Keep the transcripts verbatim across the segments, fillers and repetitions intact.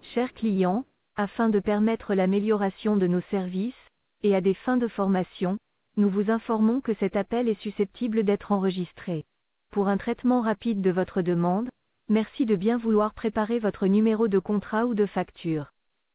Chers clients, afin de permettre l'amélioration de nos services, et à des fins de formation, nous vous informons que cet appel est susceptible d'être enregistré. Pour un traitement rapide de votre demande, merci de bien vouloir préparer votre numéro de contrat ou de facture.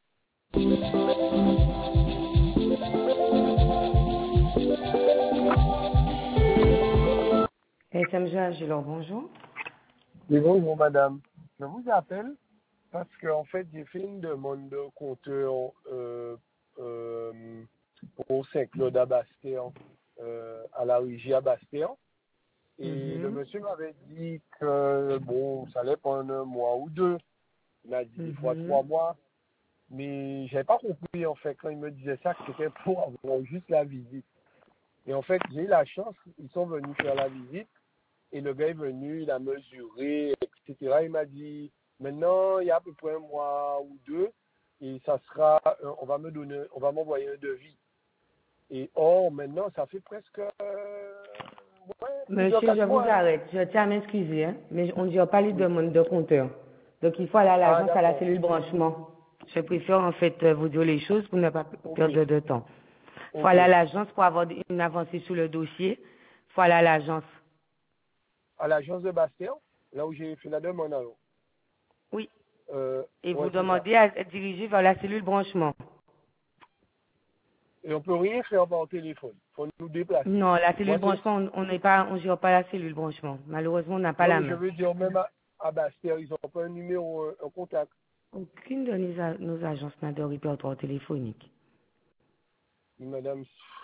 S M G Agilor, bonjour. Oui, bonjour madame. Je vous appelle parce que en fait j'ai fait une demande de compteur euh, euh, pour Saint-Claude à Bastéan, euh, à la régie à Bastéan. Et Mm-hmm. le monsieur m'avait dit que bon, ça allait prendre un mois ou deux. Il m'a dit des Mm-hmm. fois trois mois. Mais j'avais pas compris en fait quand il me disait ça que c'était pour avoir juste la visite. Et en fait, j'ai eu la chance, ils sont venus faire la visite. Et le gars est venu, il a mesuré, et cetera. Il m'a dit, maintenant, il y a à peu près un mois ou deux, et ça sera, euh, on va me donner, on va m'envoyer un devis. Et or, maintenant, ça fait presque, euh, ouais, Monsieur, quatre je vous mois. arrête. Je tiens à m'excuser, hein, mais on ne dit pas les demandes de compteur. Donc, il faut aller à Ah, l'agence, à la d'accord. cellule branchement. Je préfère en fait euh, vous dire les choses pour ne pas Ok, perdre de temps. Il faut ok. aller à l'agence pour avoir une avancée sur le dossier. Il faut aller à l'agence. À l'agence de Bastéan, là où j'ai fait la demande, alors. Oui. Euh, Et ouais, vous c'est ça. demandez à être dirigé vers la cellule branchement. Et on peut rien faire par téléphone. Faut nous déplacer. Non, la cellule Moi, c'est, branchement, on n'est pas, on gère pas la cellule branchement. Malheureusement, on n'a pas non, la mais je main. veux dire, même à, à Bastéan, ils ont pas un numéro, un, un contact. Aucune de nos, a- nos agences n'a de répertoire téléphonique. Madame,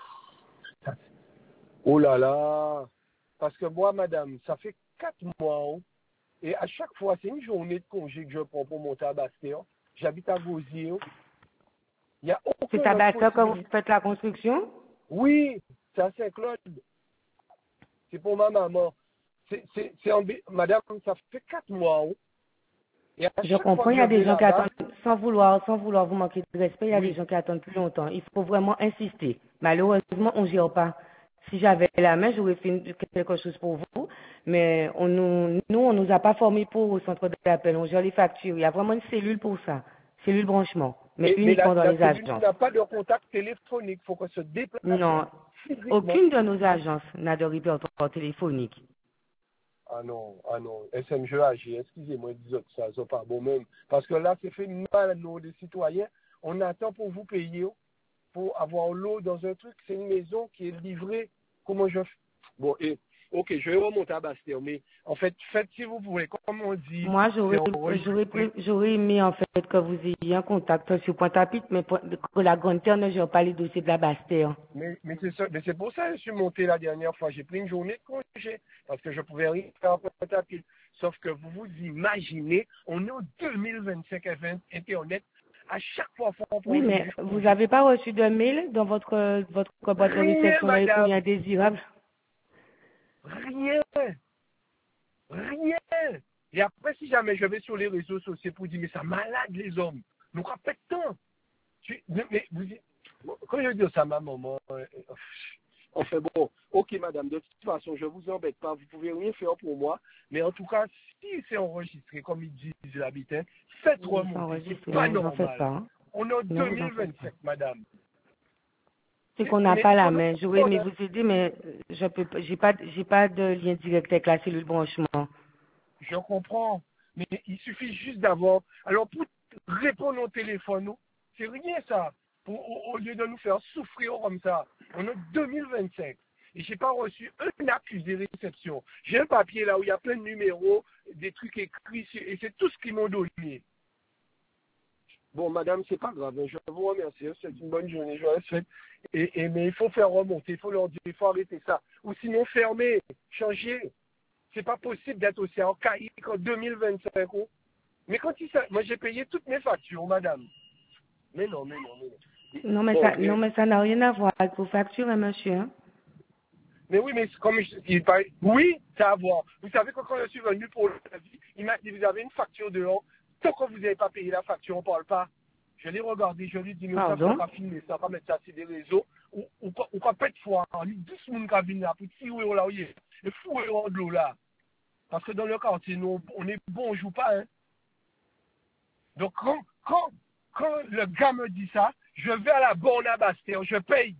oh là là, parce que moi, madame, ça fait quatre mois, hein, et à chaque fois, c'est une journée de congé que je prends pour monter à Bastéan. J'habite à Gosier. Il n'y a C'est aucune à autre Bastia que vous possibilité. faites la construction? Oui, c'est à Saint-Claude. C'est pour ma maman. C'est, c'est, c'est en... Madame, ça fait quatre mois, hein, et à Je chaque fois comprends, que il y je a des vais gens qui là-bas, attendent, sans vouloir, sans vouloir vous manquer de respect, il y a des oui, gens qui attendent plus longtemps. Il faut vraiment insister. Malheureusement, on ne gère pas. Si j'avais la main, j'aurais fait une- quelque chose pour vous, mais on nous, nous, on nous a pas formés pour au centre d'appel. On gère les factures. Il y a vraiment une cellule pour ça. Cellule branchement. Mais et, mais la, uniquement dans la les cellule agences. n'a pas de contact téléphonique. Il faut qu'on se déplace Non. physiquement. Aucune de nos agences n'a de répertoire téléphonique. Ah non, ah non, S M G A G, excusez-moi, disons que ça, c'est pas bon même. Parce que là, c'est fait mal à nous, les citoyens. On attend pour vous payer, pour avoir l'eau dans un truc. C'est une maison qui est livrée. Comment je fais? Bon, et, ok, je vais remonter à Bastia, mais en fait, faites si vous voulez. Comme on dit, Moi, c'est j'aurais, j'aurais, enregistré. pré- j'aurais aimé, en fait, que vous ayez un contact sur Pointe-à-Pitre, mais point- que la Grande Terre ne gère pas les dossiers de la Basse-Terre. Mais, mais c'est ça, mais c'est pour ça que je suis monté la dernière fois. J'ai pris une journée de congé parce que je pouvais rien faire à à pied. Sauf que vous vous imaginez, on est en deux mille vingt-cinq avec Internet. À chaque fois, faut on Oui, prend mais juste vous congé. n'avez pas reçu de mail dans votre, votre boîte de Rien, réception dans les courriers madame. indésirables? Rien. Rien. Et après, si jamais je vais sur les réseaux sociaux pour dire, mais ça malade les hommes. Nous rappelons tant. Tu- Mais, mais vous, bon, quand je dis ça à ma maman, euh, euh, enfin bon, ok madame, de toute façon, je vous embête pas, vous pouvez rien faire pour moi, mais en tout cas, si c'est enregistré, comme ils disent l'habitant, faites Oui, c'est remonter, c'est enregistré, pas ne vous en faites normal. pas. Hein. On est en Ne vous en faites pas. deux mille vingt-sept, madame. C'est C'est- qu'on n'a Mais pas la pendant main. J'aurais qu'on aimé a- vous aider, mais je peux pas, j'ai pas, j'ai pas de lien direct avec la cellule branchement. je comprends, mais il suffit juste d'avoir. Alors pour répondre au téléphone, nous, c'est rien ça. Pour, au, au lieu de nous faire souffrir comme ça, on est deux mille vingt-cinq. Et j'ai pas reçu un accusé de réception. J'ai un papier là où il y a plein de numéros, des trucs écrits, et c'est tout ce qu'ils m'ont donné. Bon, madame, c'est pas grave, je vous remercie, c'est une bonne journée, je vous souhaite. Et, et, mais il faut faire remonter, il faut leur dire, il faut arrêter ça. Ou sinon fermer, changer. C'est pas possible d'être aussi archaïque en deux mille vingt-cinq. Oh. Mais quand il s'agit, moi j'ai payé toutes mes factures, madame. Mais non, mais non, mais non. Non, mais Bon, ça, non, et- mais ça n'a rien à voir avec vos factures, hein, monsieur. Hein. mais oui, mais comme je il parle, oui, ça a à voir. Vous savez que quand je suis venu pour le vie, il m'a dit, vous avez une facture dehors. Tant que vous n'avez pas payé la facture, on ne parle pas. Je l'ai regardé, je lui ai dit, mais ça, ça Pardon? va filmer, ça va mettre ça sur des réseaux. Ou, ou, ou pas de fois, on dit dix personnes qui viennent là, pour tirer là, oui, et fouer de l'eau là. Parce que dans le quartier, nous, on est bon, on ne joue pas, hein. Donc, quand, quand, quand le gars me dit ça, je vais à la borne à Bastère, je paye.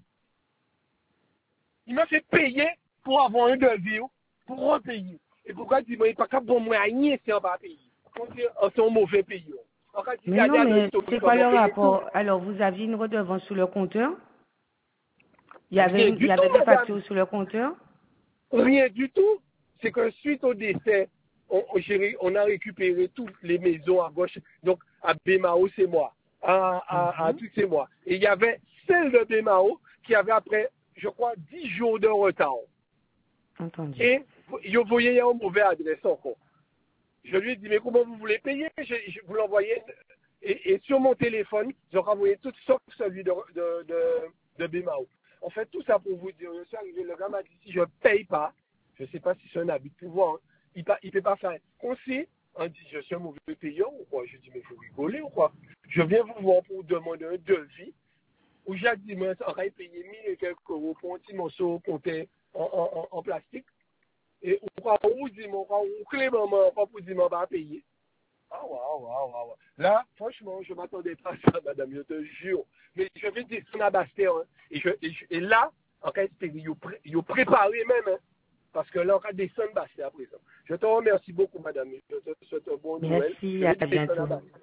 Il m'a fait payer pour avoir un devis, pour repayer. Et pourquoi il dit, il n'est pas capable de bon rien si on va payer. C'est un mauvais pays. Mais non, mais c'est quoi le rapport? Alors, vous aviez une redevance sur le compteur? Il y avait, une, il y avait des factures sur le compteur? Rien du tout. C'est que suite au décès, on, on a récupéré toutes les maisons à gauche. Donc, à Bémao, c'est moi. À, à, mm-hmm. à tout, c'est moi. Et il y avait celle de Bémao qui avait après, je crois, dix jours de retard. Entendu. Et vous voyez, il y a une mauvaise adresse encore. Je lui ai dit, mais comment vous voulez payer? Je, je vous l'envoyais. Et, et sur mon téléphone, j'ai renvoyé tout sauf celui de, de, de, de Bémao. En fait, tout ça pour vous dire, je suis arrivé, le gars m'a dit, si je ne paye pas, je ne sais pas si c'est un abus de pouvoir, hein, il ne peut pas faire. On sait, on dit, je suis un mauvais payeur ou quoi? Je dis, mais il faut rigoler ou quoi? Je viens vous voir pour demander un devis, où j'ai dit, moi, on va payer mille et quelques euros pour un petit morceau compté en, en, en, en plastique. Et on va vous dire, on va vous clé maman, on va vous dire, on va payer. Ah, waouh, waouh, waouh. Là, franchement, je ne m'attendais pas à ça, madame, je te jure. Mais je vais descendre à Bastère, hein, et, je, et, je, et là, en fait, ils ont préparé même, hein, parce que là, on va descendre à Bastère à présent. Je te remercie beaucoup, madame. Je te souhaite un bon Noël. Merci, à bientôt.